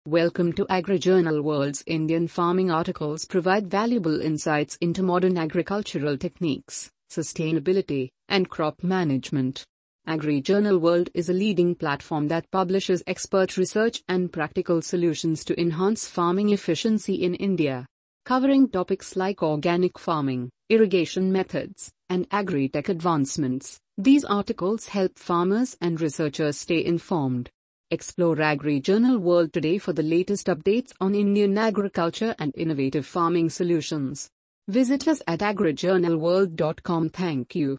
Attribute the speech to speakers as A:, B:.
A: Welcome to AgriJournal World's Indian farming articles provide valuable insights into modern agricultural techniques, sustainability, and crop management. AgriJournal World is a leading platform that publishes expert research and practical solutions to enhance farming efficiency in India. Covering topics like organic farming, irrigation methods, and agri-tech advancements, these articles help farmers and researchers stay informed. Explore AgriJournal World today for the latest updates on Indian agriculture and innovative farming solutions. Visit us at agrijournalworld.com. Thank you.